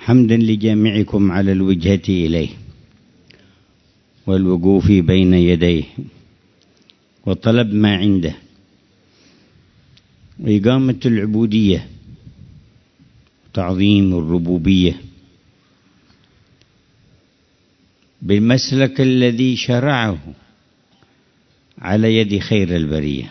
حمدا لجامعكم على الوجهة إليه والوقوف بين يديه وطلب ما عنده وإقامة العبودية وتعظيم الربوبية بالمسلك الذي شرعه على يد خير البرية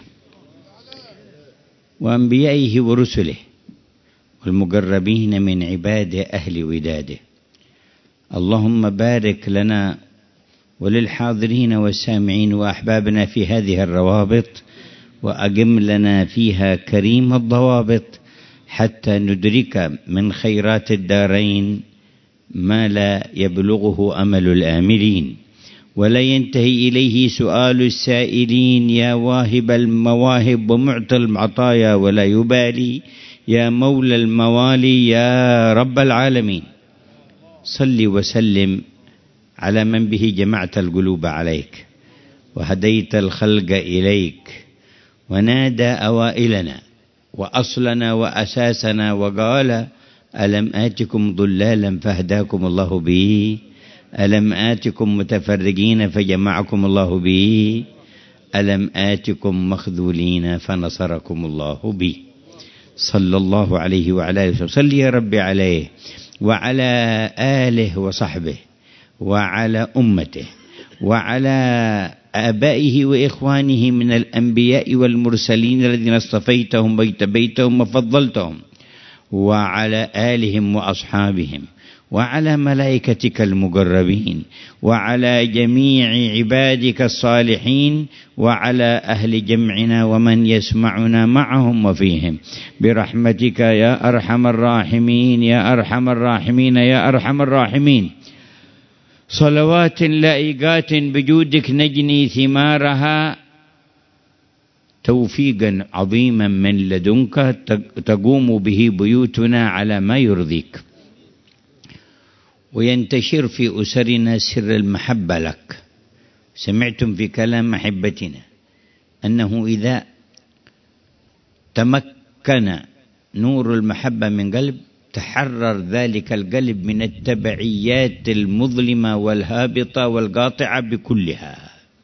وأنبيائه ورسله والمقربين من عباده أهل وداده. اللهم بارك لنا وللحاضرين والسامعين وأحبابنا في هذه الروابط وأقم لنا فيها كريم الضوابط حتى ندرك من خيرات الدارين ما لا يبلغه أمل الآملين ولا ينتهي إليه سؤال السائلين. يا واهب المواهب ومعطي العطايا ولا يبالي، يا مولى الموالي يا رب العالمين، صل وسلم على من به جمعت القلوب عليك وهديت الخلق إليك ونادى أوائلنا وأصلنا وأساسنا وقال: ألم آتكم ضلالا فهداكم الله به، ألم آتكم متفرقين فجمعكم الله به، ألم آتكم مخذولين فنصركم الله به. صلى الله عليه وعلى آله وسلم. صل يا رب عليه وعلى آله وصحبه وعلى أمته وعلى آبائه وإخوانه من الأنبياء والمرسلين الذين اصطفيتهم واجتبيتهم وفضلتهم، وعلى آلهم وأصحابهم، وعلى ملائكتك المقربين، وعلى جميع عبادك الصالحين، وعلى أهل جمعنا ومن يسمعنا معهم وفيهم برحمتك يا أرحم الراحمين يا أرحم الراحمين يا أرحم الراحمين. صلوات لائقات بجودك نجني ثمارها توفيقا عظيما من لدنك تقوم به بيوتنا على ما يرضيك، وينتشر في أسرنا سر المحبة لك. سمعتم في كلام محبتنا أنه إذا تمكن نور المحبة من قلب تحرر ذلك القلب من التبعيات المظلمة والهابطة والقاطعة بكلها،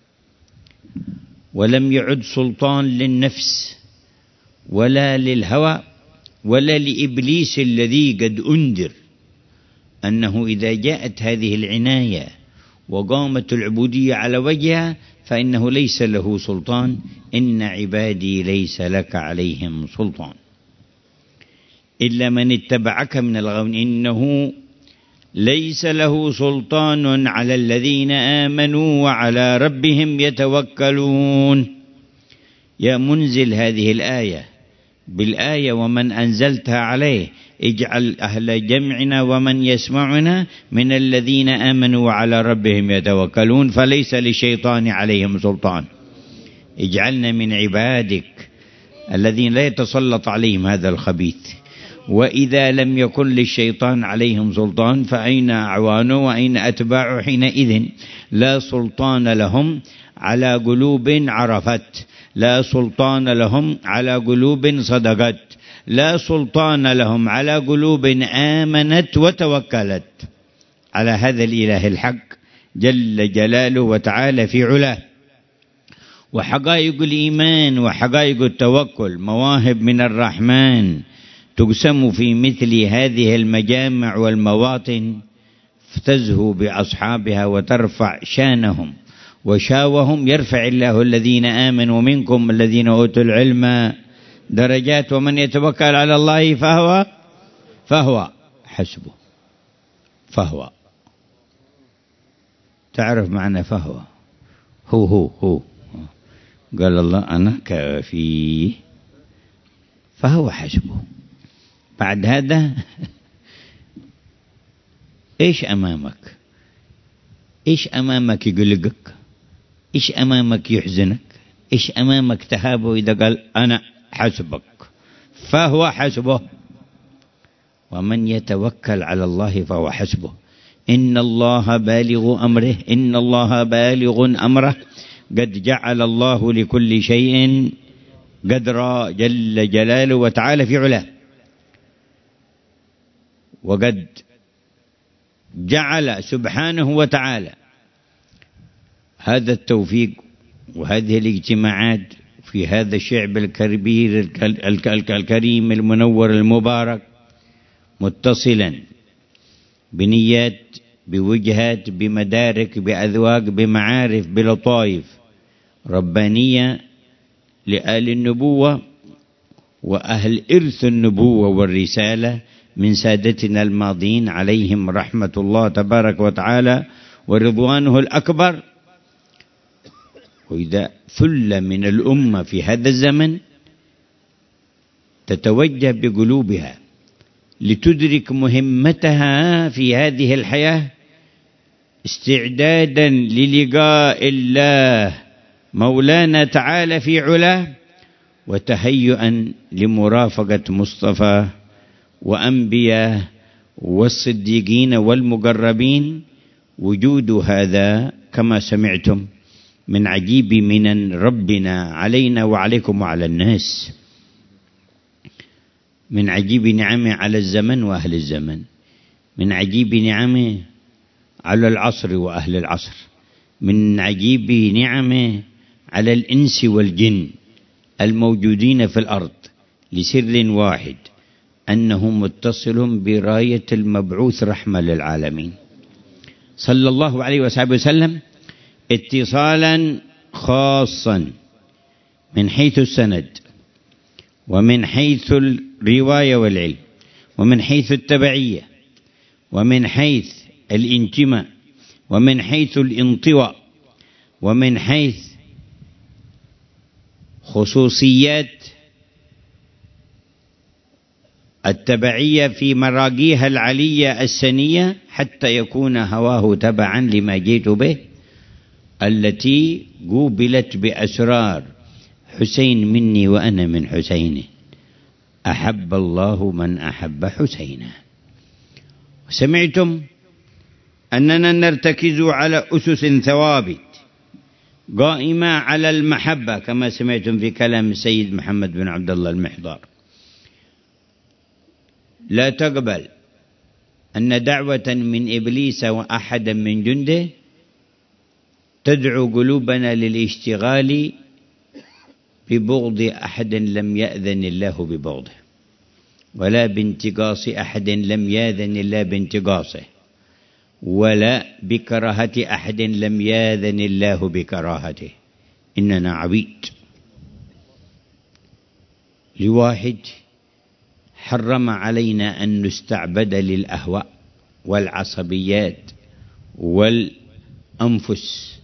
ولم يعد سلطان للنفس ولا للهوى ولا لإبليس الذي قد أنذر أنه إذا جاءت هذه العناية وقامت العبودية على وجهها فإنه ليس له سلطان. إن عبادي ليس لك عليهم سلطان إلا من اتبعك من الغاوين، إنه ليس له سلطان على الذين آمنوا وعلى ربهم يتوكلون. يا منزل هذه الآية بالآية ومن أنزلتها عليه اجعل أهل جمعنا ومن يسمعنا من الذين آمنوا وعلى ربهم يتوكلون، فليس للشيطان عليهم سلطان. اجعلنا من عبادك الذين لا يتسلط عليهم هذا الخبيث. وإذا لم يكن للشيطان عليهم سلطان فأين أعوانه وأين أتباعه حينئذ؟ لا سلطان لهم على قلوب عرفت، لا سلطان لهم على قلوب صدقت، لا سلطان لهم على قلوب آمنت وتوكلت على هذا الإله الحق جل جلاله وتعالى في علاه. وحقائق الإيمان وحقائق التوكل مواهب من الرحمن تقسم في مثل هذه المجامع والمواطن، فتزهو بأصحابها وترفع شانهم وشاوهم. يرفع الله الذين آمنوا منكم الذين أوتوا العلم درجات، ومن يتوكل على الله فهو حسبه. فهو تعرف معنى فهو؟ هو قال الله أنا كافي فهو حسبه. بعد هذا إيش أمامك؟ إيش أمامك يقلقك؟ إيش أمامك يحزنك؟ إيش أمامك تهابه إذا قال أنا حسبك؟ فهو حسبه. ومن يتوكل على الله فهو حسبه. إن الله بالغ أمره، إن الله بالغ أمره، قد جعل الله لكل شيء قدرا جل جلاله وتعالى في علاه. وقد جعل سبحانه وتعالى هذا التوفيق وهذه الاجتماعات في هذا الشعب الكبير الكريم المنور المبارك متصلا بنيات، بوجهات، بمدارك، بأذواق، بمعارف، بلطائف ربانية لآل النبوة وأهل إرث النبوة والرسالة من سادتنا الماضين عليهم رحمة الله تبارك وتعالى ورضوانه الأكبر. وإذا ثلة من الأمة في هذا الزمن تتوجه بقلوبها لتدرك مهمتها في هذه الحياة استعدادا للقاء الله مولانا تعالى في علاه وتهيئا لمرافقة مصطفى وأنبياء والصديقين والمقربين. وجود هذا كما سمعتم من عجيب منن ربنا علينا وعليكم وعلى الناس، من عجيب نعمه على الزمن وأهل الزمن، من عجيب نعمه على العصر وأهل العصر، من عجيب نعمه على الإنس والجن الموجودين في الأرض لسر واحد أنه متصل براية المبعوث رحمة للعالمين صلى الله عليه وسلم اتصالا خاصا من حيث السند ومن حيث الرواية والعلم ومن حيث التبعية ومن حيث الانتماء ومن حيث الانطواء ومن حيث خصوصيات التبعية في مراقيها العلية السنية حتى يكون هواه تبعا لما جئت به، التي قوبلت بأسرار حسين مني وأنا من حسين، أحب الله من أحب حسينا. سمعتم أننا نرتكز على أسس ثوابت قائمة على المحبة كما سمعتم في كلام السيد محمد بن عبد الله المحضار. لا تقبل أن دعوة من إبليس وأحدا من جنده تدعو قلوبنا للاشتغال ببغض أحد لم يأذن الله ببغضه، ولا بانتقاص أحد لم يأذن الله بانتقاصه، ولا بكراهة أحد لم يأذن الله بكراهته. إننا عبيد لواحد حرم علينا أن نستعبد للأهواء والعصبيات والأنفس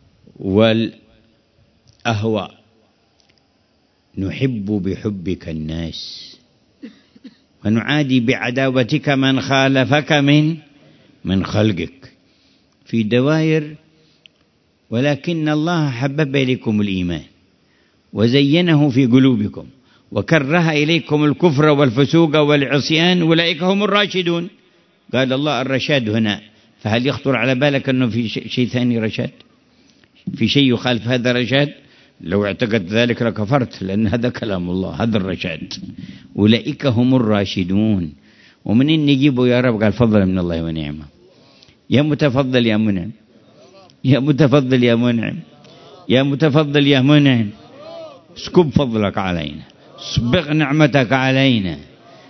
والأهواء. نحب بحبك الناس ونعادي بعداوتك من خالفك من خلقك في دوائر. ولكن الله حبب إليكم الإيمان وزينه في قلوبكم وكره إليكم الكفر والفسوق والعصيان أولئك هم الراشدون. قال الله الرشاد هنا، فهل يخطر على بالك أنه في شيء ثاني رشاد؟ في شيء يخالف هذا رشاد؟ لو اعتقد ذلك لكفرت، لأن هذا كلام الله، هذا الرشاد. أولئك هم الراشدون. ومنين نجيبه يا رب؟ قال فضل من الله ونعمه. يا متفضل يا منعم، يا متفضل يا منعم، يا متفضل يا منعم، اسكب فضلك علينا، اسبغ نعمتك علينا.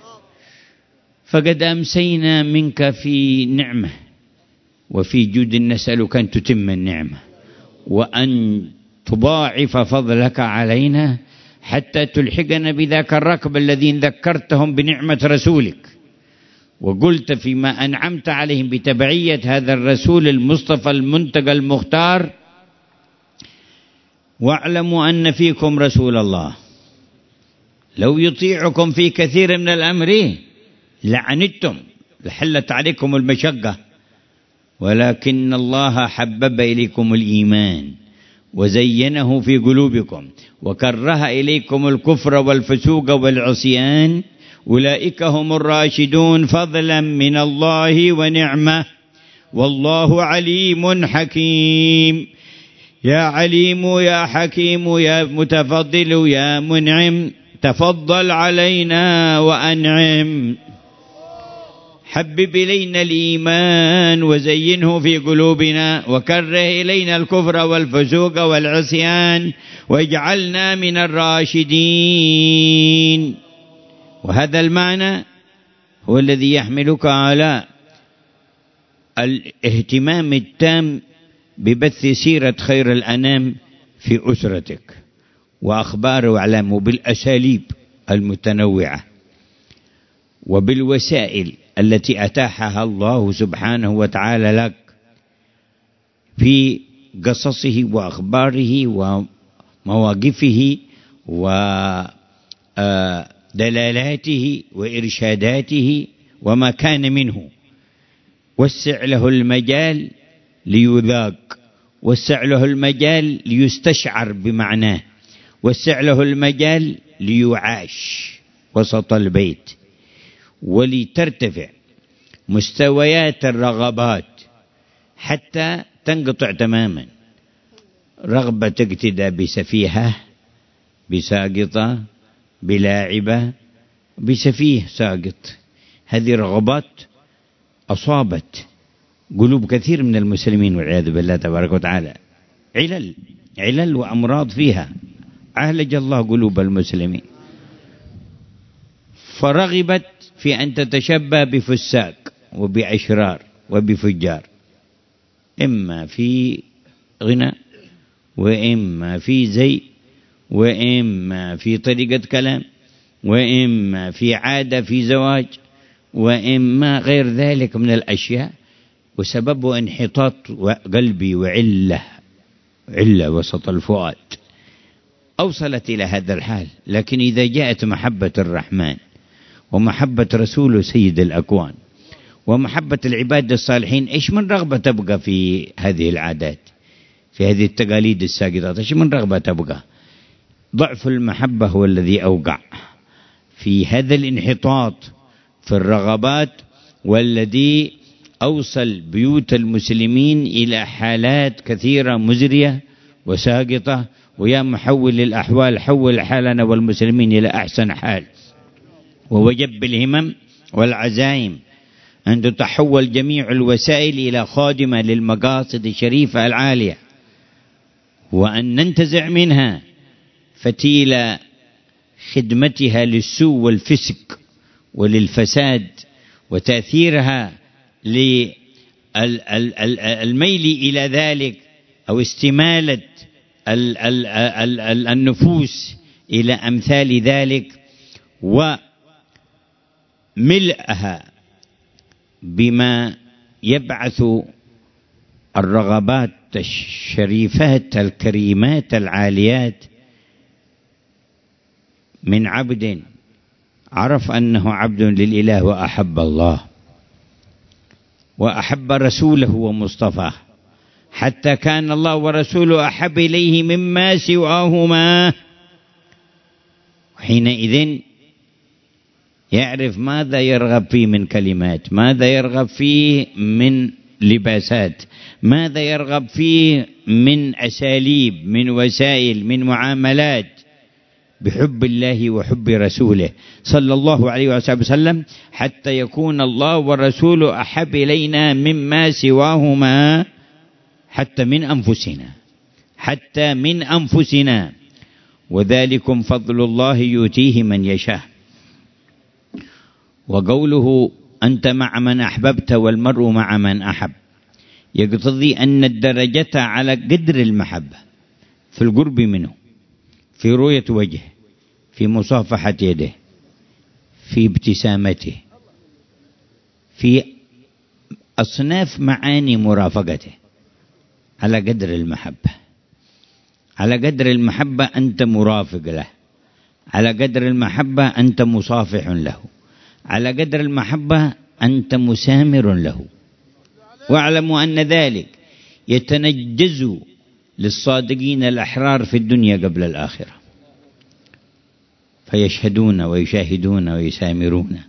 فقد أمسينا منك في نعمة وفي جود، نسألك أن تتم النعمة وأن تضاعف فضلك علينا حتى تلحقنا بذاك الركب الذين ذكرتهم بنعمة رسولك، وقلت فيما أنعمت عليهم بتبعية هذا الرسول المصطفى المنتقى المختار: واعلموا أن فيكم رسول الله لو يطيعكم في كثير من الأمر لعنتم، لحلت عليكم المشقة، ولكن الله حبب إليكم الإيمان وزينه في قلوبكم وكره إليكم الكفر والفسوق والعصيان، أولئك هم الراشدون فضلا من الله ونعمة، والله عليم حكيم. يا عليم يا حكيم يا متفضل يا منعم، تفضل علينا وأنعم. حبب إلينا الإيمان وزينه في قلوبنا وكره إلينا الكفر والفسوق والعصيان واجعلنا من الراشدين. وهذا المعنى هو الذي يحملك على الاهتمام التام ببث سيرة خير الأنام في أسرتك وأخبار وأعلام بالأساليب المتنوعة وبالوسائل التي أتاحها الله سبحانه وتعالى لك في قصصه وأخباره ومواقفه ودلالاته وإرشاداته وما كان منه. وسع له المجال ليذاق، وسع له المجال ليستشعر بمعناه، وسع له المجال ليعاش وسط البيت، ولترتفع مستويات الرغبات حتى تنقطع تماما رغبة اقتداء بسفيهة، بساقطة، بلاعبة، بسفيه ساقط. هذه رغبات أصابت قلوب كثير من المسلمين والعياذ بالله تبارك وتعالى، علل وأمراض فيها، عالج الله قلوب المسلمين. فرغبت في أن تتشبه بفساق وبأشرار وبفجار، إما في غنى وإما في زي وإما في طريقة كلام وإما في عادة في زواج وإما غير ذلك من الأشياء، وسببه انحطاط قلبي وعلة وسط الفؤاد أوصلت إلى هذا الحال. لكن إذا جاءت محبة الرحمن ومحبة رسوله سيد الأكوان ومحبة العباد الصالحين، إيش من رغبة تبقى في هذه العادات، في هذه التقاليد الساقطات؟ إيش من رغبة تبقى؟ ضعف المحبة هو الذي أوقع في هذا الانحطاط في الرغبات، والذي أوصل بيوت المسلمين إلى حالات كثيرة مزرية وساقطة. ويا محول الأحوال حول حالنا والمسلمين إلى أحسن حال، ووجب الهمم والعزائم أن تتحول جميع الوسائل إلى خادمة للمقاصد الشريفة العالية، وأن ننتزع منها فتيل خدمتها للسوء والفسق وللفساد وتأثيرها للميل إلى ذلك أو استمالة النفوس إلى أمثال ذلك، وملئها بما يبعث الرغبات الشريفات الكريمات العاليات من عبد عرف أنه عبد للإله وأحب الله وأحب رسوله ومصطفاه، حتى كان الله ورسوله أحب إليه مما سواهما. حينئذ يعرف ماذا يرغب فيه من كلمات، ماذا يرغب فيه من لباسات، ماذا يرغب فيه من أساليب، من وسائل، من معاملات، بحب الله وحب رسوله صلى الله عليه وسلم، حتى يكون الله ورسوله أحب إلينا مما سواهما، حتى من أنفسنا. وذلكم فضل الله يؤتيه من يشاء. وقوله أنت مع من أحببت والمرء مع من أحب يقتضي أن الدرجة على قدر المحبة، في القرب منه، في رؤية وجهه، في مصافحة يده، في ابتسامته، في أصناف معاني مرافقته، على قدر المحبة. على قدر المحبة أنت مرافق له، على قدر المحبة أنت مصافح له، على قدر المحبة أنت مسامر له. واعلموا أن ذلك يتنجز للصادقين الأحرار في الدنيا قبل الآخرة، فيشهدون ويشاهدون ويسامرون.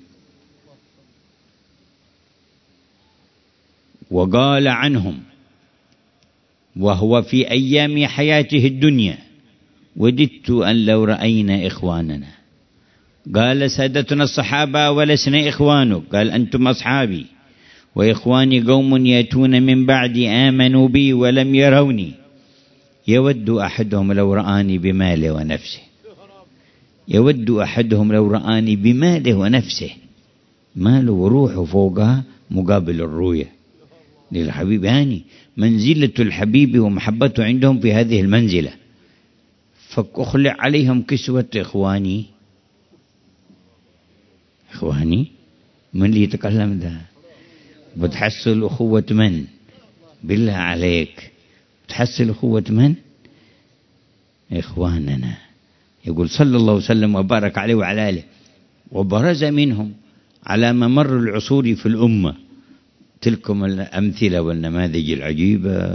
وقال عنهم وهو في أيام حياته الدنيا وددت أن لو رأينا إخواننا. قال سادتنا الصحابة ولسنا إخوانك، قال أنتم أصحابي وإخواني قوم يأتون من بعدي آمنوا بي ولم يروني، يود أحدهم لو رآني بماله ونفسه، يود أحدهم لو رآني بماله ونفسه، ماله وروحه فوقها مقابل الرؤية للحبيب. يعني منزلة الحبيب ومحبته عندهم في هذه المنزلة. فأخلع عليهم كسوة إخواني. إخواني من اللي يتكلم ده؟ بتحصل أخوة من؟ بالله عليك بتحصل أخوة من؟ إخواننا. يقول صلى الله وسلم وبارك عليه وعلى آله، وبرز منهم على ممر العصور في الأمة تلكم الأمثلة والنماذج العجيبة.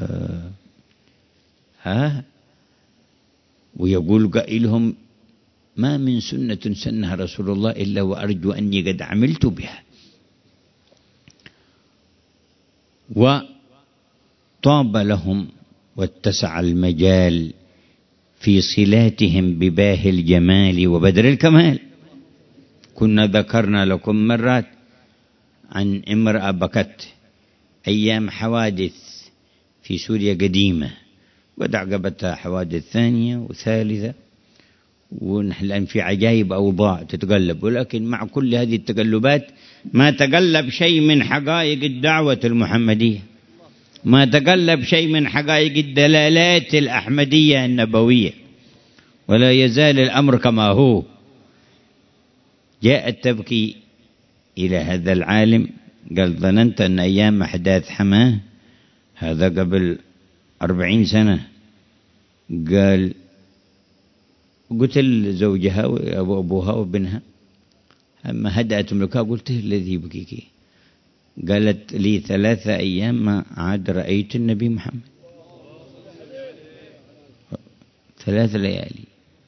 ويقول قائلهم ما من سنة سنها رسول الله إلا وأرجو أني قد عملت بها. وطاب لهم واتسع المجال في صلاتهم بباه الجمال وبدر الكمال. كنا ذكرنا لكم مرات عن امرأة بكت أيام حوادث في سوريا قديمة، وتعقبتها حوادث ثانية وثالثة، ونحن الآن في عجائب أوضاع تتقلب، ولكن مع كل هذه التقلبات ما تقلب شيء من حقائق الدعوة المحمدية، ما تقلب شيء من حقائق الدلالات الأحمدية النبوية، ولا يزال الأمر كما هو. جاءت تبكي إلى هذا العالم، قال ظننت أن أيام أحداث حماه، هذا قبل 40 سنة، قال قتل زوجها وأبوها وابنها، أما هدأت ملكها قلت الذي يبكيك؟ قالت لي 3 أيام ما عاد رأيت النبي محمد، 3 ليالي.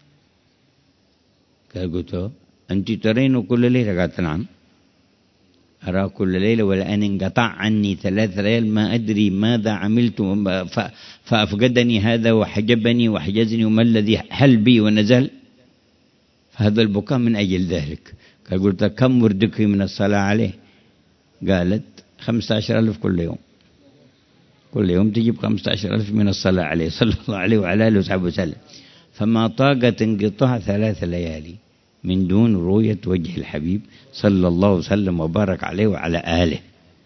قال قلت أنت ترين كل ليلة؟ قالت نعم أرى كل ليلة، ولأن انقطع عني 3 ليال ما أدري ماذا عملت، فأفقدني هذا وحجبني وحجزني، وما الذي حل بي ونزل، فهذا البكاء من أجل ذلك. قال قلت كم وردك من الصلاة عليه؟ قالت 15,000 كل يوم، كل يوم تجيب 15,000 من الصلاة عليه صلى الله عليه وعلى آله وصحبه وسلم. فما طاقت انقطاع 3 ليالي من دون رؤية وجه الحبيب صلى الله وسلم وبارك عليه وعلى آله.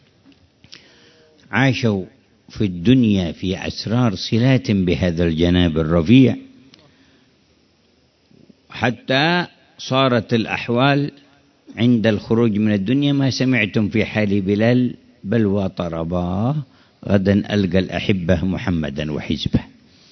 عاشوا في الدنيا في أسرار صلات بهذا الجناب الرفيع، حتى صارت الأحوال عند الخروج من الدنيا ما سمعتم في حال بلال بلوى طرباه غدا ألقى الأحبة محمدا وحزبه.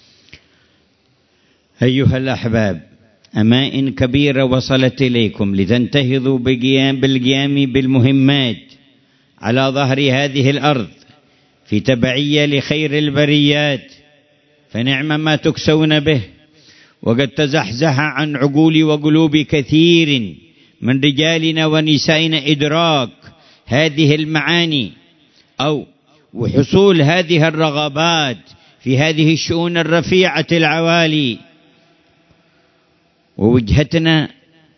أيها الأحباب، أمائن كبيرة وصلت إليكم لتنتهضوا بالقيام بالمهمات على ظهر هذه الأرض في تبعية لخير البريات، فنعم ما تكسون به، وقد تزحزح عن عقول وقلوب كثير من رجالنا ونسائنا إدراك هذه المعاني أو وحصول هذه الرغبات في هذه الشؤون الرفيعة العوالي. ووجهتنا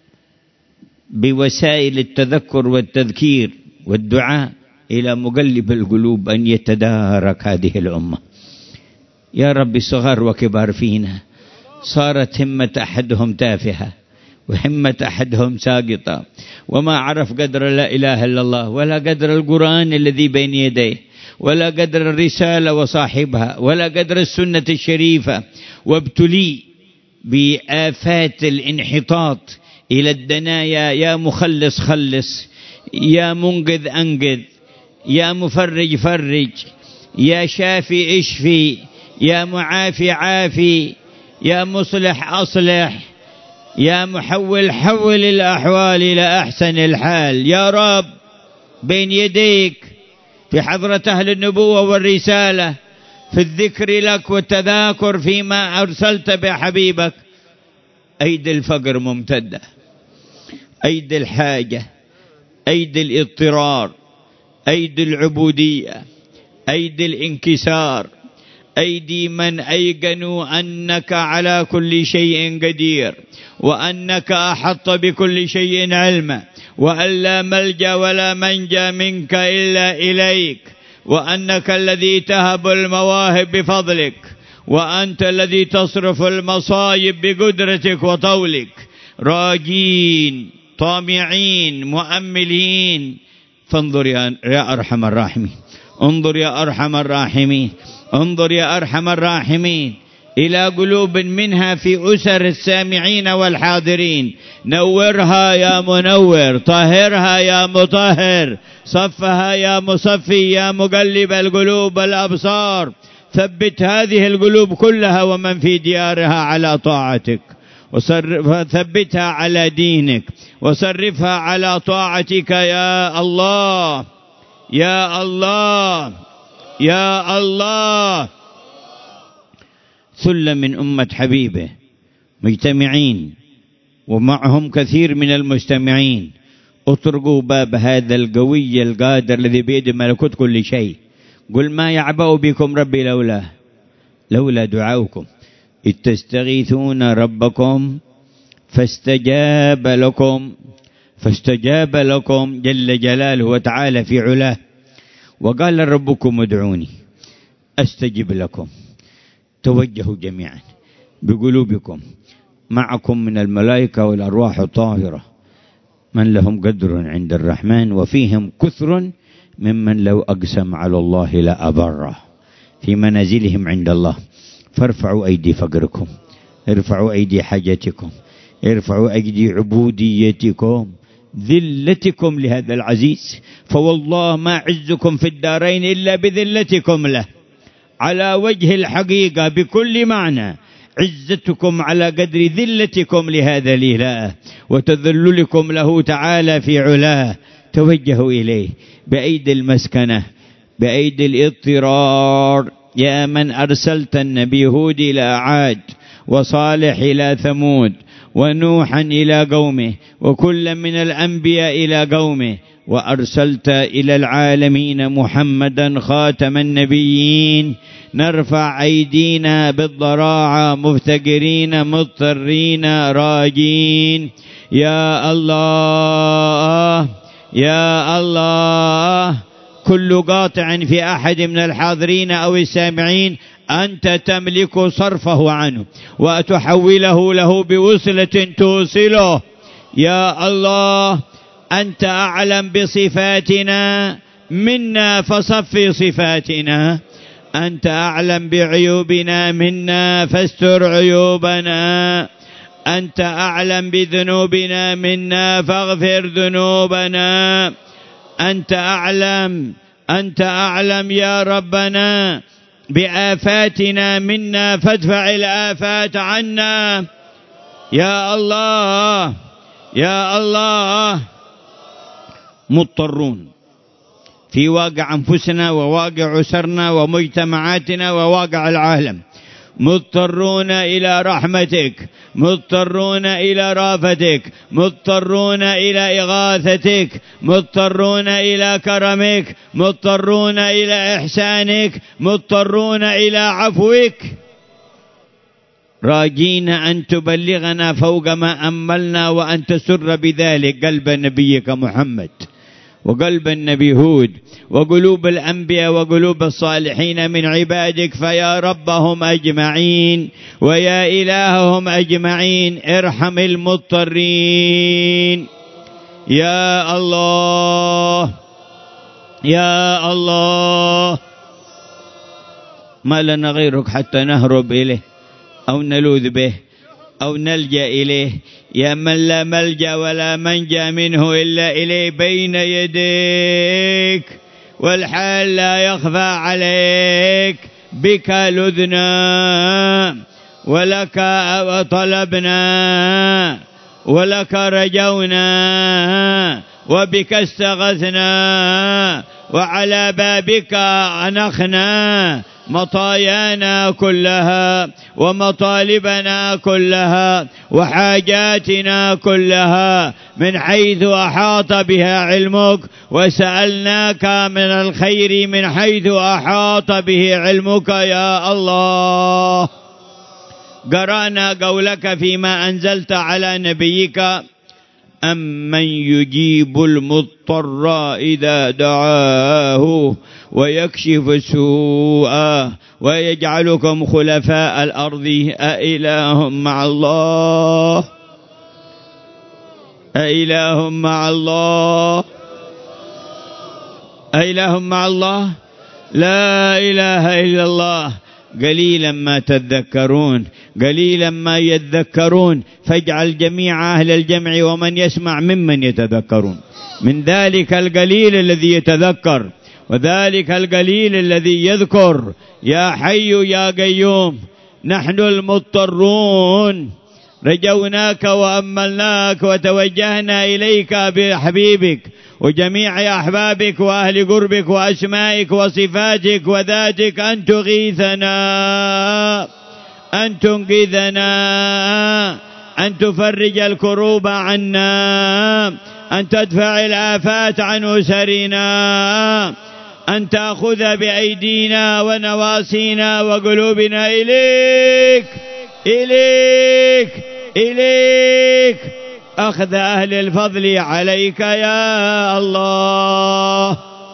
بوسائل التذكر والتذكير والدعاء إلى مقلب القلوب أن يتدارك هذه الأمة. يا رب صغار وكبار فينا صارت همة أحدهم تافهة وهمة أحدهم ساقطة، وما عرف قدر لا إله إلا الله، ولا قدر القرآن الذي بين يديه، ولا قدر الرسالة وصاحبها، ولا قدر السنة الشريفة، وابتلي بآفات الانحطاط إلى الدنايا. يا مخلص خلص، يا منقذ أنقذ، يا مفرج فرج، يا شافي اشفي، يا معافي عافي، يا مصلح أصلح، يا محول حول الأحوال إلى أحسن الحال. يا رب بين يديك في حضرة أهل النبوة والرسالة، في الذكر لك والتذاكر فيما أرسلت بحبيبك. أيدي الفقر ممتدة، أيدي الحاجة، أيدي الاضطرار، أيدي العبودية، أيدي الانكسار، أيدي من أيقنوا أنك على كل شيء قدير، وأنك أحط بكل شيء علما، وأن لا ملجأ ولا منجى منك إلا إليك، وأنك الذي تهب المواهب بفضلك، وأنت الذي تصرف المصائب بقدرتك وطولك، راجين طامعين مؤملين. فانظر يا أرحم الراحمين، انظر يا أرحم الراحمين، انظر يا أرحم الراحمين إلى قلوب منها في أسر السامعين والحاضرين. نورها يا منور، طهرها يا مطهر، صفها يا مصفي، يا مقلب القلوب والأبصار. ثبت هذه القلوب كلها ومن في ديارها على طاعتك، وثبتها على دينك، وصرفها على طاعتك يا الله يا الله يا الله. ثلة من أمة حبيبه مجتمعين ومعهم كثير من المستمعين، اطرقوا باب هذا القوي القادر الذي بيده ملكوت كل شيء. قل ما يعبأ بكم ربي لولا دعاؤكم إذ تستغيثون ربكم فاستجاب لكم جل جلاله وتعالى في علاه. وقال ربكم ادعوني أستجب لكم. توجهوا جميعا بقلوبكم، معكم من الملائكة والأرواح الطاهرة من لهم قدر عند الرحمن، وفيهم كثر ممن لو أقسم على الله لأبره في منازلهم عند الله. فارفعوا أيدي فقركم، ارفعوا أيدي حاجتكم، ارفعوا أيدي عبوديتكم، ذلتكم لهذا العزيز. فوالله ما عزكم في الدارين إلا بذلتكم له على وجه الحقيقة بكل معنى. عزتكم على قدر ذلتكم لهذا الإله وتذللكم له تعالى في علاه. توجهوا إليه بأيدي المسكنة، بأيدي الاضطرار. يا من أرسلت النبي هود إلى عاد، وصالح إلى ثمود، ونوحا إلى قومه، وكل من الأنبياء إلى قومه، وأرسلت إلى العالمين محمدا خاتم النبيين. نرفع أيدينا بالضراعة مفتقرين مضطرين راجين. يا الله يا الله، كل قاطع في أحد من الحاضرين أو السامعين أنت تملك صرفه عنه وتحوله له بوصلة توصله. يا الله أنت أعلم بصفاتنا منا فصف صفاتنا، أنت أعلم بعيوبنا منا فاستر عيوبنا، أنت أعلم بذنوبنا منا فاغفر ذنوبنا، أنت أعلم يا ربنا بآفاتنا منا فادفع الآفات عنا. يا الله يا الله، مضطرون في واقع أنفسنا وواقع أسرنا ومجتمعاتنا وواقع العالم، مضطرون إلى رحمتك، مضطرون إلى رافتك، مضطرون إلى إغاثتك، مضطرون إلى كرمك، مضطرون إلى إحسانك، مضطرون إلى عفوك، راجين أن تبلغنا فوق ما أملنا، وأن تسر بذلك قلب نبيك محمد وقلب النبي هود وقلوب الأنبياء وقلوب الصالحين من عبادك. فيا ربهم أجمعين ويا إلههم أجمعين ارحم المضطرين. يا الله يا الله، ما لنا غيرك حتى نهرب إليه أو نلوذ به أو نلجأ إليه. يا من لا ملجأ ولا منجأ منه إلا إليه، بين يديك والحال لا يخفى عليك. بك لذنا ولك طلبنا ولك رجونا وبك استغثنا، وعلى بابك أنخنا مطايانا كلها ومطالبنا كلها وحاجاتنا كلها من حيث أحاط بها علمك، وسألناك من الخير من حيث أحاط به علمك يا الله. قرأنا قولك فيما أنزلت على نبيك: أمن يجيب المضطر إذا دعاه ويكشف السوء ويجعلكم خلفاء الأرض أإله مع الله؟ أإله مع الله؟ أإله مع الله؟ لا إله إلا الله. قليلا ما تذكرون، قليلا ما يذكرون، فاجعل جميع أهل الجمع ومن يسمع ممن يتذكرون، من ذلك القليل الذي يتذكر وذلك القليل الذي يذكر. يا حي يا قيوم، نحن المضطرون رجوناك وأملناك وتوجهنا إليك بحبيبك وجميع أحبابك وأهل قربك وأسمائك وصفاتك وذاتك أن تغيثنا، أن تنقذنا، أن تفرج الكروب عنا، أن تدفع الآفات عن أسرنا، أن تأخذ بأيدينا ونواصينا وقلوبنا إليك إليك إليك، أخذ أهل الفضل عليك يا الله.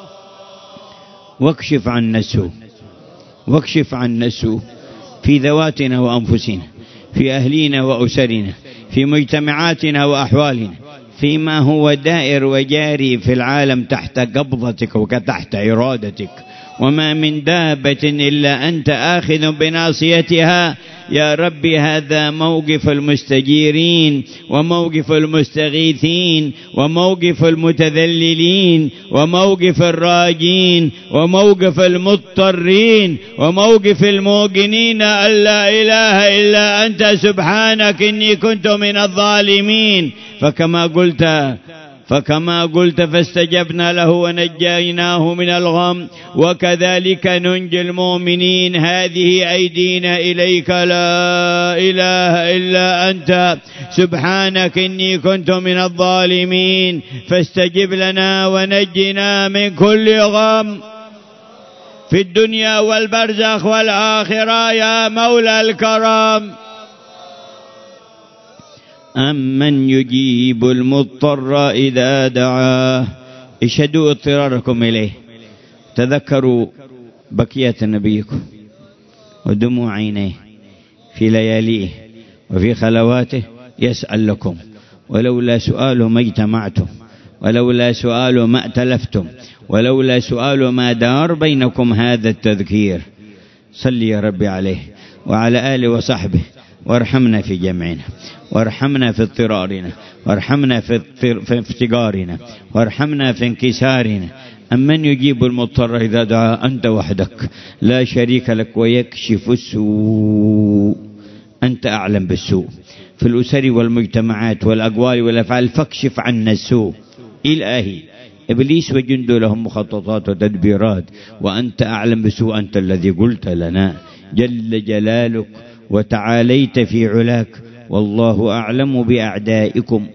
واكشف عنا السوء، واكشف عنا السوء في ذواتنا وأنفسنا، في أهلينا وأسرنا، في مجتمعاتنا وأحوالنا، فيما هو دائر وجاري في العالم تحت قبضتك وتحت إرادتك. وما من دابة إلا أنت آخذ بناصيتها يا ربي. هذا موقف المستجيرين وموقف المستغيثين وموقف المتذللين وموقف الراجين وموقف المضطرين وموقف الموقنين أن لا إله إلا أنت سبحانك إني كنت من الظالمين. فكما قلت فاستجبنا له ونجيناه من الغم، وكذلك ننجي المؤمنين. هذه أيدينا إليك، لا إله إلا أنت سبحانك إني كنت من الظالمين، فاستجب لنا ونجنا من كل غم في الدنيا والبرزخ والآخرة يا مولى الكرم. أمن يجيب المضطر إذا دعاه. اشهدوا اضطراركم إليه، تذكروا بكية نبيكم ودموع عينيه في لياليه وفي خلواته يسأل لكم، ولولا سؤاله ما اجتمعتم، ولولا سؤاله ما ائتلفتم، ولولا سؤاله ما دار بينكم هذا التذكير. صل يا ربي عليه وعلى آله وصحبه، وارحمنا في جمعنا، وارحمنا في اضطرارنا، وارحمنا في افتقارنا، وارحمنا في انكسارنا. أمن يجيب المضطر إذا دعا، أنت وحدك لا شريك لك، ويكشف السوء، أنت أعلم بالسوء في الأسر والمجتمعات والأقوال والأفعال، فاكشف عنا السوء. إلهي إبليس وجنده لهم مخططات وتدبيرات، وأنت أعلم بالسوء، أنت الذي قلت لنا جل جلالك وتعاليت في علاك. والله أعلم بأعدائكم،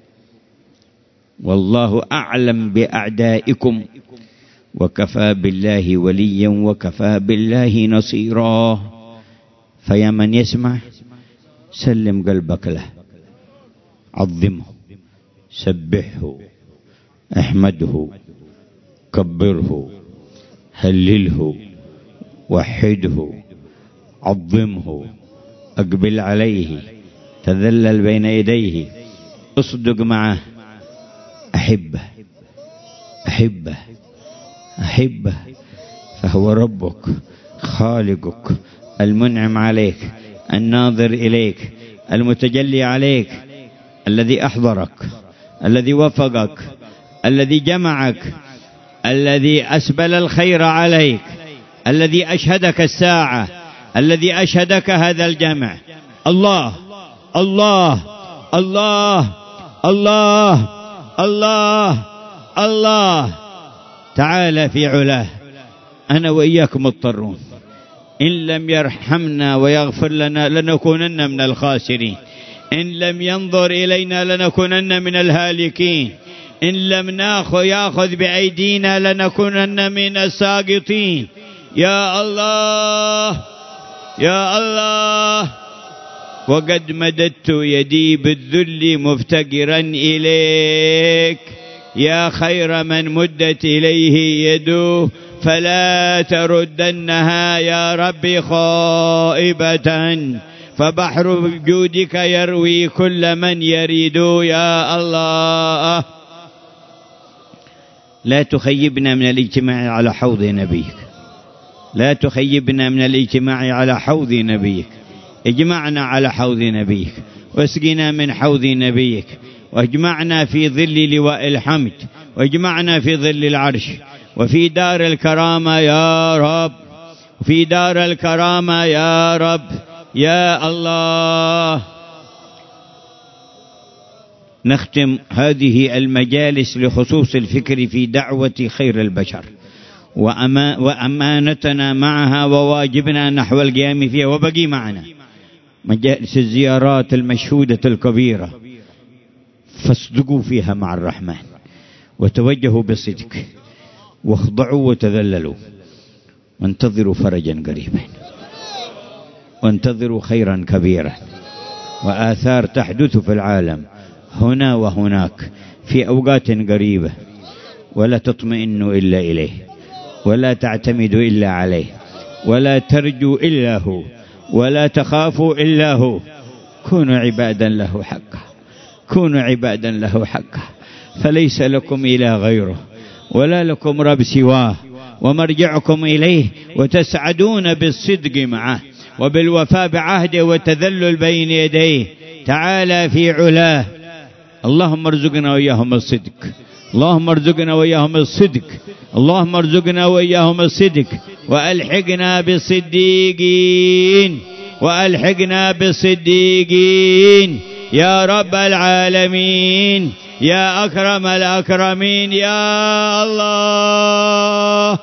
والله أعلم بأعدائكم، وكفى بالله وليا وكفى بالله نصيرا. فيا من يسمع سلم قلبك له، عظمه، سبحه، احمده، كبره، هلله، وحده، عظمه، اقبل عليه، تذلل بين يديه، اصدق معه، أحبه أحبه أحبه، فهو ربك خالقك المنعم عليك، الناظر إليك، المتجلي عليك، الذي أحضرك، الذي وفقك، الذي جمعك، الذي أسبل الخير عليك، الذي أشهدك الساعة، الذي أشهدك هذا الجمع. الله الله الله الله الله الله تعالى في علاه. أنا وإياكم مضطرون، إن لم يرحمنا ويغفر لنا لنكونن من الخاسرين، إن لم ينظر إلينا لنكونن من الهالكين، إن لم يأخذ بأيدينا لنكونن من الساقطين. يا الله يا الله، وقد مددت يدي بالذل مفتقرا إليك يا خير من مدت إليه يده، فلا تردنها يا ربي خائبة، فبحر جودك يروي كل من يريد. يا الله لا تخيبنا من الاجتماع على حوض نبيك، لا تخيبنا من الاجتماع على حوض نبيك. اجمعنا على حوض نبيك، واسقنا من حوض نبيك، واجمعنا في ظل لواء الحمد، واجمعنا في ظل العرش، وفي دار الكرامة يا رب، في دار الكرامة يا رب. يا الله نختم هذه المجالس لخصوص الفكر في دعوة خير البشر وأمانتنا معها وواجبنا نحو القيام فيها، وبقي معنا مجالس الزيارات المشهودة الكبيرة، فاصدقوا فيها مع الرحمن، وتوجهوا بصدق، واخضعوا وتذللوا، وانتظروا فرجا قريبا، وانتظروا خيرا كبيرا، وآثار تحدث في العالم هنا وهناك في أوقات قريبة، ولا تطمئنوا إلا إليه، ولا تعتمدوا إلا عليه، ولا ترجوا إلا هو، ولا تخافوا إلا هو. كونوا عبادا له حقا، كونوا عبادا له حقا، فليس لكم إله غيره، ولا لكم رب سواه، ومرجعكم إليه، وتسعدون بالصدق معه، وبالوفاء بعهده، وتذلل بين يديه تعالى في علاه. اللهم ارزقنا وإياهم الصدق، اللهم ارزقنا وإياهم الصدق، اللهم ارزقنا وإياهم الصدق، وألحقنا بالصديقين، وألحقنا بالصديقين يا رب العالمين، يا أكرم الأكرمين. يا الله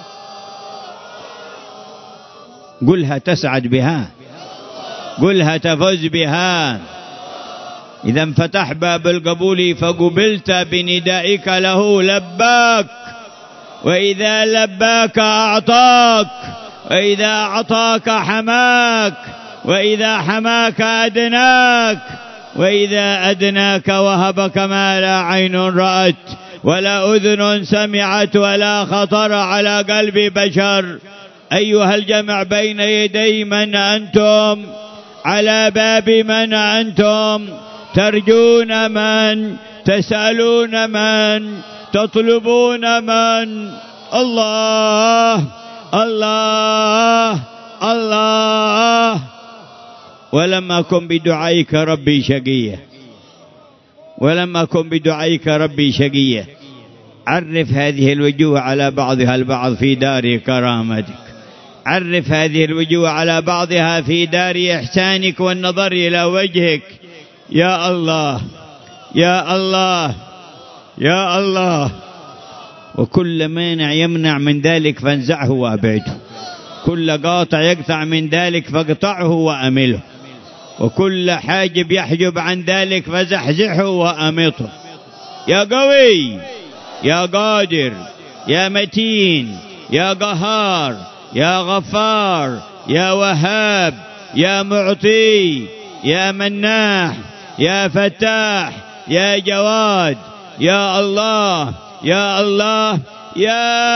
قلها تسعد بها، قلها تفوز بها. إذا انفتح باب القبول فقبلت بندائك له لباك، وإذا لباك أعطاك، وإذا أعطاك حماك، وإذا حماك أدناك، وإذا أدناك وهبك ما لا عين رأت ولا أذن سمعت ولا خطر على قلب بشر. أيها الجمع بين يدي من أنتم؟ على باب من أنتم؟ ترجون من؟ تسألون من؟ تطلبون من؟ الله الله الله. ولم أكن بدعائك ربي شقيا، ولم أكن بدعائك ربي شقيا. عرف هذه الوجوه على بعضها البعض في دار كرامتك، عرف هذه الوجوه على بعضها في دار إحسانك والنظر إلى وجهك. يا الله يا الله يا الله. وكل مانع يمنع من ذلك فانزعه وأبعده، كل قاطع يقطع من ذلك فاقطعه وأمله، وكل حاجب يحجب عن ذلك فزحزحه وأمطه. يا قوي يا قادر يا متين يا قهار يا غفار يا وهاب يا معطي يا مناح يا فتاح يا جواد. يا الله يا الله يا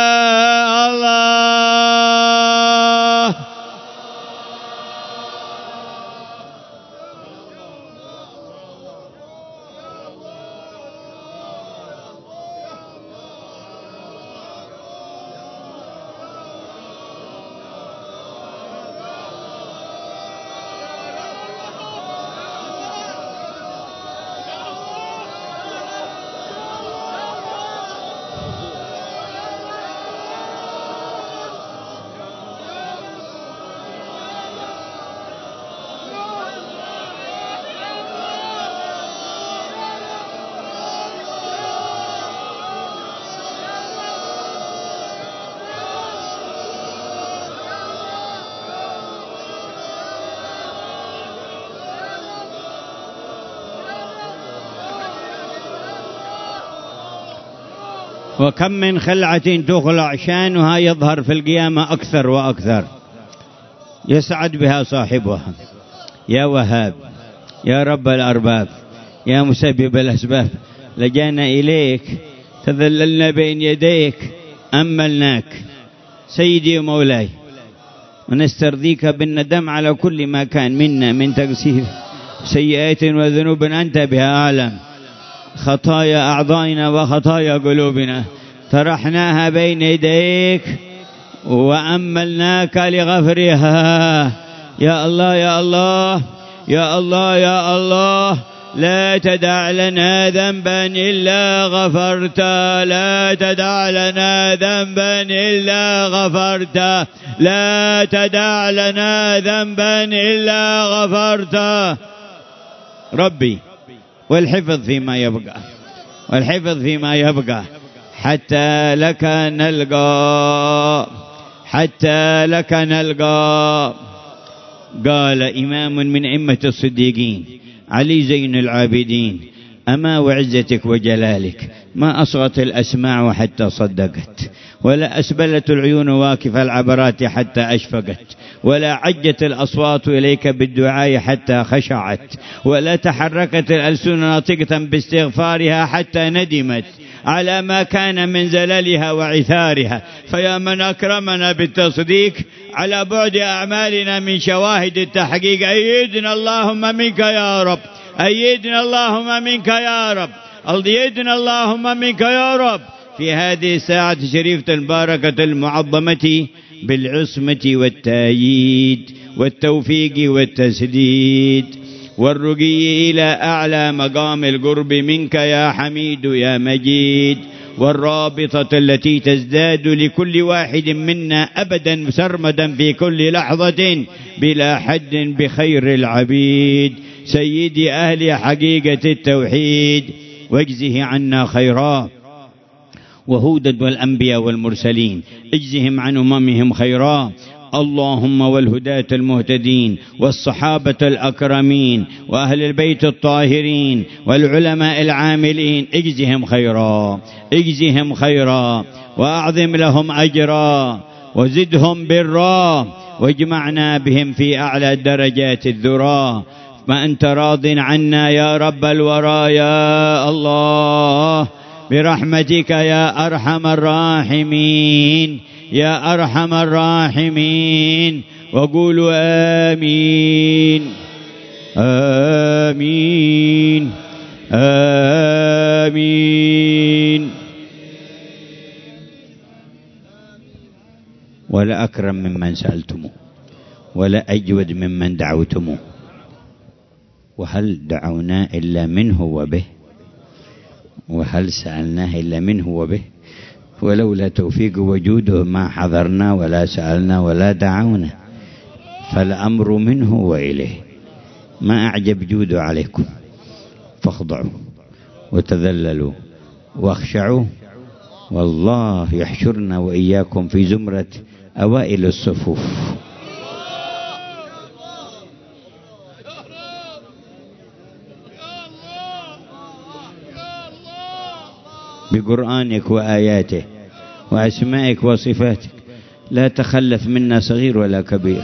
الله. وكم من خلعة تخلع شانها يظهر في القيامة أكثر وأكثر، يسعد بها صاحبها. يا وهاب، يا رب الأرباب، يا مسبب الأسباب، لجأنا إليك، تذللنا بين يديك، أملناك سيدي ومولاي، ونسترضيك بالندم على كل ما كان منا من تقصير، سيئات وذنوب أنت بها أعلم، خطايا أعضائنا وخطايا قلوبنا طرحناها بين يديك وأملناك لغفرها. يا الله يا الله يا الله يا الله، لا تدع لنا ذنبا إلا غفرته، لا تدع لنا ذنبا إلا غفرته، لا تدع لنا ذنبا إلا غفرته. ربي، والحفظ فيما يبقى، والحفظ فيما يبقى حتى لك نلقى، حتى لك نلقى. قال إمام من أئمة الصديقين علي زين العابدين: أما وعزتك وجلالك ما أصغت الأسماع حتى صدقت، ولا أسبلت العيون واكف العبرات حتى أشفقت، ولا عجت الأصوات إليك بالدعاء حتى خشعت، ولا تحركت الألسن ناطقة باستغفارها حتى ندمت على ما كان من زللها وعثارها. فيا من أكرمنا بالتصديق على بعد أعمالنا من شواهد التحقيق، أيدنا اللهم منك يا رب، أيدنا اللهم منك يا رب، أيدنا اللهم منك يا رب في هذه الساعة الشريفة المباركة المعظمة بالعصمة والتأييد والتوفيق والتسديد والرقي إلى أعلى مقام القرب منك يا حميد يا مجيد، والرابطة التي تزداد لكل واحد منا أبدا سرمدا في كل لحظة بلا حد بخير العبيد سيدي أهل حقيقة التوحيد، واجزه عنا خيرا. وهود والأنبياء والمرسلين اجزهم عن أممهم خيرا. اللهم والهداة المهتدين والصحابة الأكرمين وأهل البيت الطاهرين والعلماء العاملين اجزهم خيرا، اجزهم خيرا، وأعظم لهم أجرا، وزدهم برا، واجمعنا بهم في أعلى درجات الذرى. ما أنت راض عنا يا رب الورى يا الله، برحمتك يا أرحم الراحمين، يا أرحم الراحمين. وقولوا آمين آمين آمين. ولا أكرم ممن سألتموه، ولا أجود ممن دعوتموه، وهل دعوناه إلا منه وبه، وهل سألناه إلا منه وبه، ولولا توفيق وجوده ما حضرنا ولا سألنا ولا دعونا، فالأمر منه وإليه. ما أعجب جوده عليكم، فاخضعوا وتذللوا واخشعوا، والله يحشرنا وإياكم في زمرة أوائل الصفوف. بقرآنك وآياته وأسمائك وصفاتك لا تخلف منا صغير ولا كبير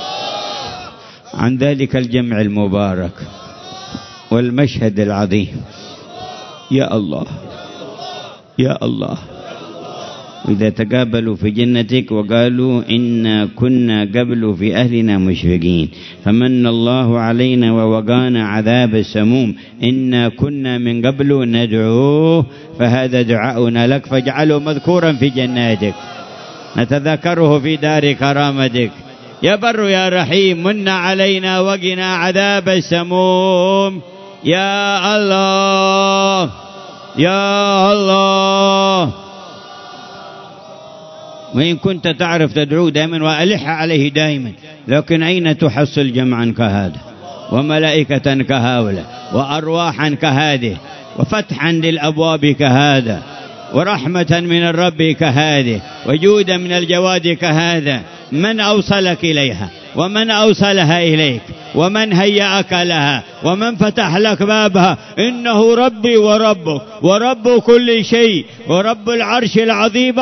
عن ذلك الجمع المبارك والمشهد العظيم. يا الله يا الله. إذا تقابلوا في جنتك وقالوا إنا كنا قبل في أهلنا مشفقين فمن الله علينا ووقانا عذاب السموم إنا كنا من قبل ندعوه فهذا دعاؤنا لك فاجعله مذكورا في جناتك نتذكره في دار كرامتك. يا بر يا رحيم من علينا وقنا عذاب السموم. يا الله يا الله. وإن كنت تعرف تدعو دائما وألح عليه دائما، لكن أين تحصل جمعا كهذا وملائكة كهؤلاء وأرواحا كهذه وفتحا للأبواب كهذا ورحمة من الرب كهذه وجودا من الجواد كهذا؟ من أوصلك إليها؟ ومن أوصلها إليك ومن هيأك لها ومن فتح لك بابها، إنه ربي وربك ورب كل شيء ورب العرش العظيم.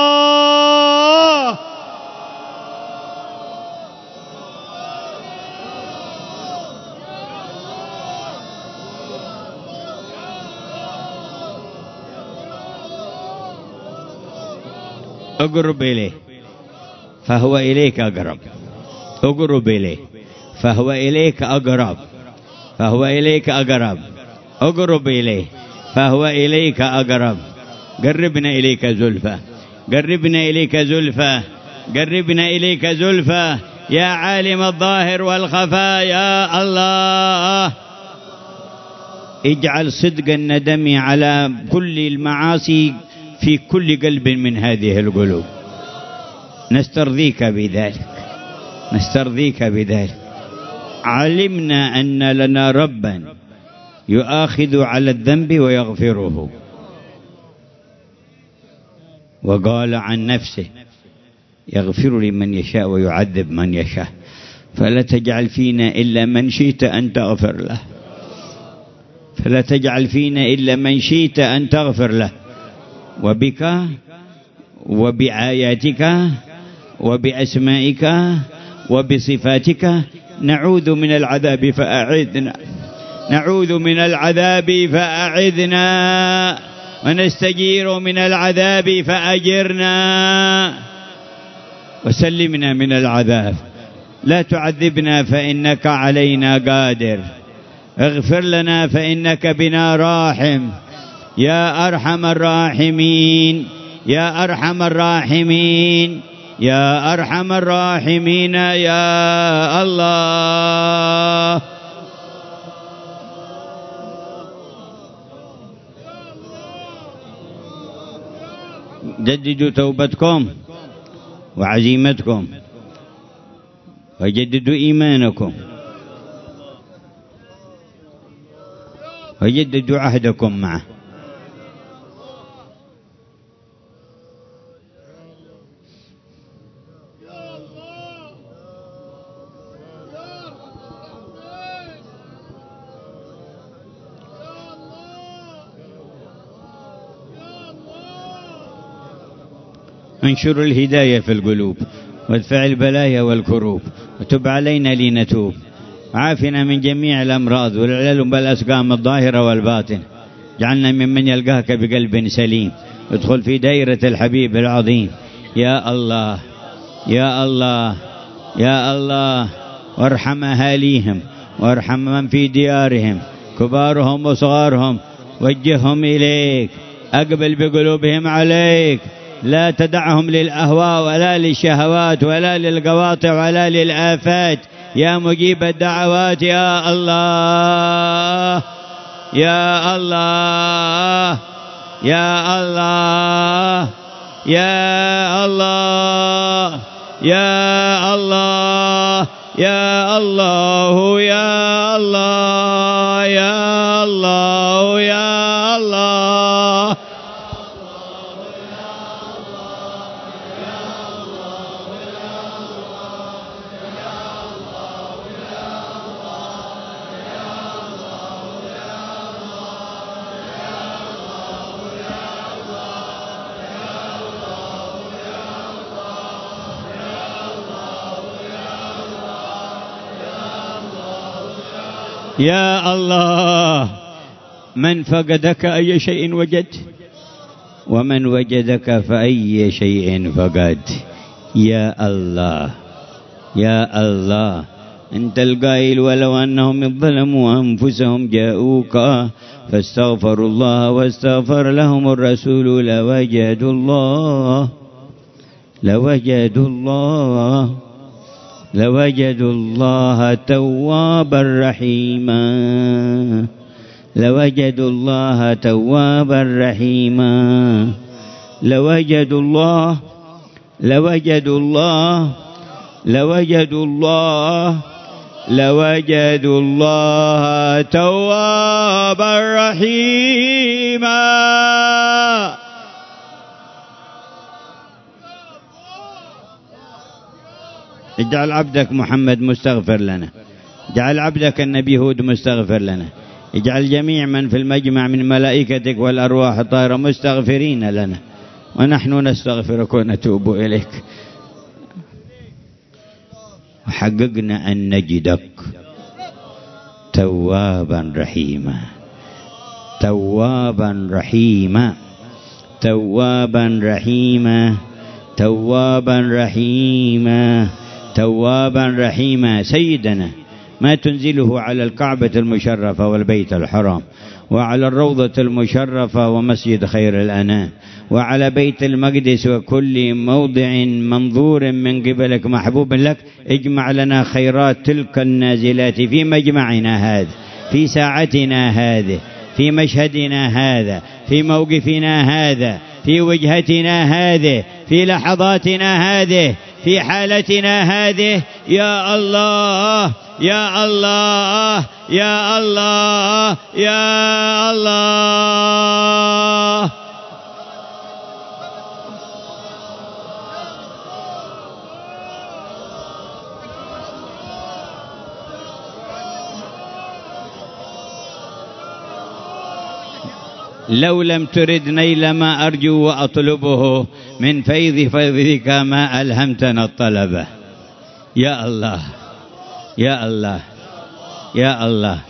الله اقرب إليه فهو إليك أقرب، اقرب إليه فهو إليك أقرب، فهو إليك أقرب، اقرب إليه فهو إليك أقرب. قربنا إليك زلفى، قربنا إليك زلفى، قربنا إليك زلفى يا عالم الظاهر والخفاء. يا الله اجعل صدق الندم على كل المعاصي في كل قلب من هذه القلوب، نسترضيك بذلك، نسترضيك بذلك. علمنا أن لنا ربا يؤاخذ على الذنب ويغفره، وقال عن نفسه يغفر لمن يشاء ويعذب من يشاء، فلا تجعل فينا إلا من شئت أن تغفر له، فلا تجعل فينا إلا من شئت أن تغفر له. وبك وبآياتك وبأسمائك وبصفاتك نعوذ من العذاب فأعذنا، نعوذ من العذاب فأعذنا، ونستجير من العذاب فأجرنا، وسلمنا من العذاب، لا تعذبنا فإنك علينا قادر، اغفر لنا فإنك بنا راحم يا أرحم الراحمين، يا أرحم الراحمين، يا أرحم الراحمين يا الله. جددوا توبتكم وعزيمتكم وجددوا إيمانكم وجددوا عهدكم معه. انشر الهداية في القلوب وادفع البلايا والكروب، وتب علينا لنتوب، عافنا من جميع الأمراض والعلل والأسقام الظاهرة والباطن، جعلنا ممن يلقاك بقلب سليم، ادخل في دائرة الحبيب العظيم. يا الله يا الله يا الله، وارحم أهاليهم وارحم من في ديارهم كبارهم وصغارهم، وجههم إليك، أقبل بقلوبهم عليك، لا تدعهم للأهواء ولا للشهوات ولا للقواطع ولا للآفات، يا مجيب الدعوات. يا الله يا الله يا الله يا الله يا الله يا الله يا الله يا الله يا الله. يا الله، من فقدك أي شيء وجد، ومن وجدك فأي شيء فقد. يا الله يا الله، أنت القائل ولو أنهم إذ ظلموا أنفسهم جاءوك فاستغفروا الله واستغفر لهم الرسول لوجدوا الله لوجدوا الله توابا رحيما، لوجدوا الله توابا رحيما، لوجدوا الله لوجدوا الله لوجدوا الله لوجدوا الله توابا رحيما. اجعل عبدك محمد مستغفر لنا، اجعل عبدك النبي هود مستغفر لنا، اجعل جميع من في المجمع من ملائكتك والأرواح الطاهرة مستغفرين لنا، ونحن نستغفرك ونتوب إليك. وحققنا أن نجدك توابا رحيما، توابا رحيما، توابا رحيما، توابا رحيما، توابا رحيما. سيدنا ما تنزله على الكعبة المشرفة والبيت الحرام، وعلى الروضة المشرفة ومسجد خير الأنام، وعلى بيت المقدس وكل موضع منظور من قبلك محبوب لك، اجمع لنا خيرات تلك النازلات في مجمعنا هذا، في ساعتنا هذه، في مشهدنا هذا، في موقفنا هذا، في وجهتنا هذه، في لحظاتنا هذه، في حالتنا هذه. يا الله يا الله يا الله يا الله. لو لم ترد نيل ما أرجو وأطلبه من فيضك ما ألهمتنا الطلبة. يا الله يا الله يا الله.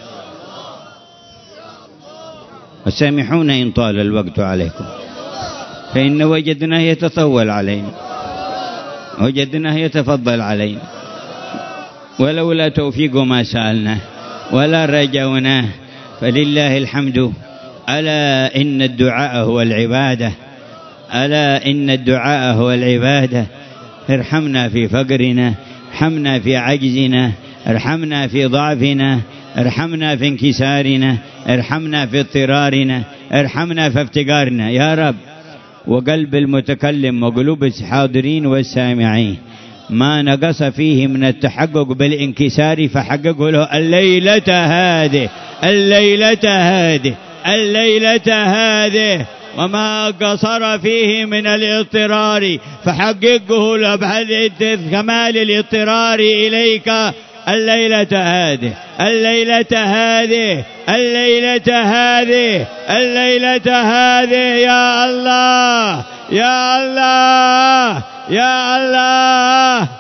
وسامحونا إن طال الوقت عليكم، فإن وجدناه يتطول علينا، وجدناه يتفضل علينا، ولولا توفيق ما سألناه ولا رجوناه. فلله الحمد. ألا إن الدعاء هو العبادة، ألا إن الدعاء هو العبادة. ارحمنا في فقرنا، ارحمنا في عجزنا، ارحمنا في ضعفنا، ارحمنا في انكسارنا، ارحمنا في اضطرارنا، ارحمنا في افتقارنا يا رب. وقلب المتكلم وقلوب الحاضرين والسامعين ما نقص فيه من التحقق بالانكسار فحققه له الليلة هذه، الليلة هذه، الليلة هذه. وما قصر فيه من الاضطرار فحققه له كمال الاضطرار إليك الليلة هذه، الليلة هذه، الليلة هذه، الليلة هذه. يا الله يا الله يا الله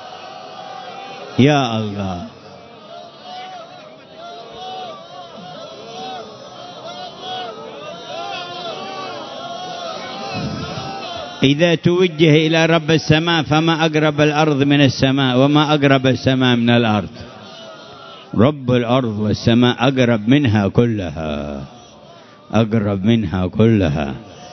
يا الله. إذا توجه إلى رب السماء فما أقرب الأرض من السماء وما أقرب السماء من الأرض. رب الأرض والسماء أقرب منها كلها، أقرب منها كلها.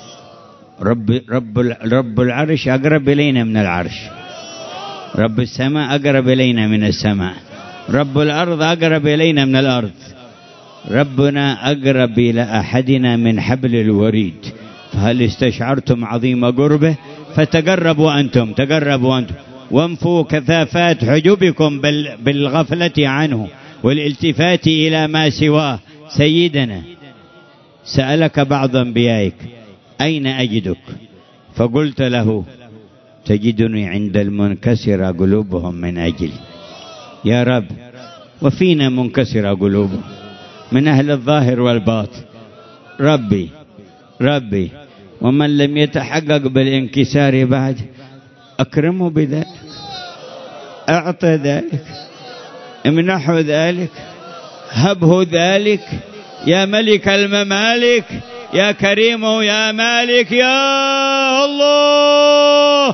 رب العرش أقرب إلينا من العرش، رب السماء أقرب إلينا من السماء، رب الأرض أقرب إلينا من الأرض. ربنا أقرب إلى أحدنا من حبل الوريد. فهل استشعرتم عظيم قربه؟ فتقربوا أنتم، تقربوا أنتم، وانفوا كثافات حجبكم بالغفلة عنه والالتفات إلى ما سواه. سيدنا سألك بعض أنبيائك أين أجدك؟ فقلت له تجدني عند المنكسرة قلوبهم من أجلي. يا رب وفينا منكسرة قلوبهم من أهل الظاهر والباطن. ربي ربي، ومن لم يتحقق بالانكسار بعد أكرمه بذلك، أعطى ذلك، امنحه ذلك، هبه ذلك. يا ملك الممالك، يا كريم يا مالك، يا الله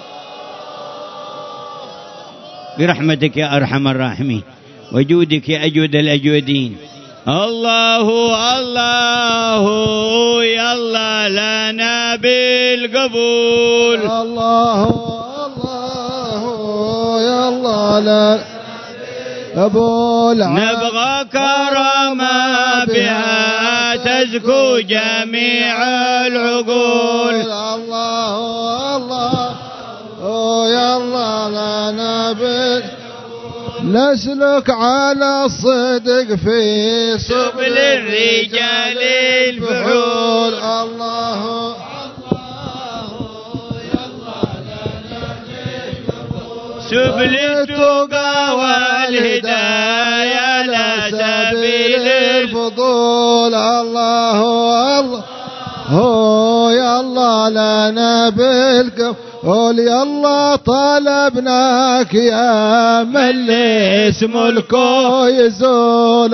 برحمتك يا أرحم الراحمين، وجودك يا أجود الأجودين. الله الله يلا لنا بالقبول، الله الله يلا لنا بالقبول. نبغى كرامة بها تزكو جميع العقول. الله الله يلا لنا بالقبول. نسلك على الصدق في سبل الرجال الفحول. الله سبل التقى والهداية لا سبيل الفضول. الله الله هو يا الله لنا بالقبول يا الله طلبناك يا من اسم الكون يزول.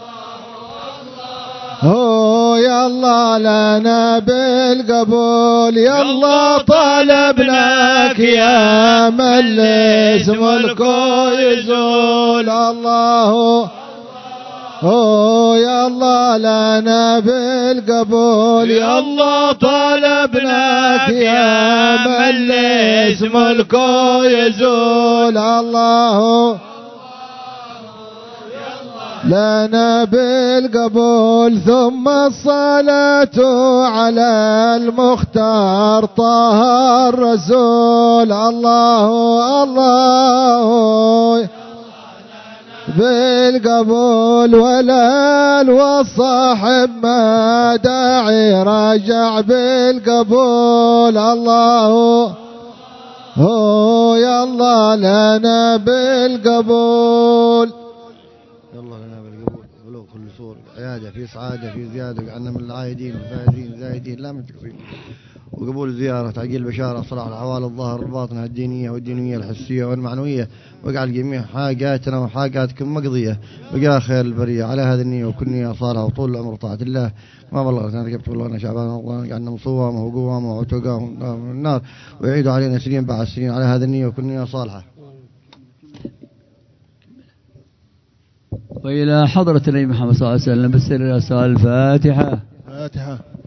هو يا الله لنا بالقبول يا الله طلبناك يا من اسم الكون يزول. الله هو يا الله لنا بالقبول يا الله طلبناك يا من اسم الكون يزول. الله لنا بالقبول ثم الصلاة على المختار طه الرسول. الله الله بالقبول والآل والصاحب ما داعي راجع بالقبول. الله هو يا الله لنا بالقبول يلا لنا بالقبول بلوغ كل سور عيادة في سعادة في زيادة وجعلنا من العايدين والفائزين زايدين لا من تكفي وقبول الزيارة تعجيل بشارة صلاح الأحوال الظاهر الباطنة الدينية والدينية الحسية والمعنوية واجعل جميع حاجاتنا وحاجاتكم مقضية وجاء خير البرية على هذه النية وكل نية صالحة وطول العمر طاعة الله. ما بلغتنا ركبت بلغنا شعبان وجعلنا مصوامه وقوامه وعتقاه من النار ويعيد علينا سنين بعد سنين على هذه النية وكل نية صالحة. وإلى حضرة النبي محمد صلى الله عليه وسلم بالسر الفاتحة. فاتحة.